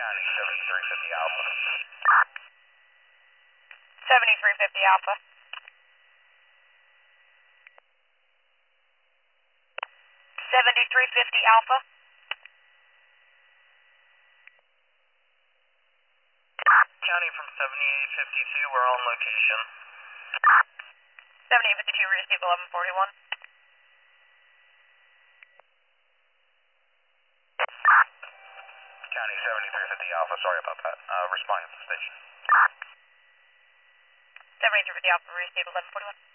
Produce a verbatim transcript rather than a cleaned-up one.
County, seventy-three fifty Alpha. seventy-three fifty Alpha. seventy-three fifty Alpha. County from seventy-eight fifty-two, we're on location. seventy-eight fifty-two, receive eleven forty-one. County seventy-three fifty Alpha, sorry about that. Uh, responding to the station. seventy-three fifty Alpha, receive eleven forty-one.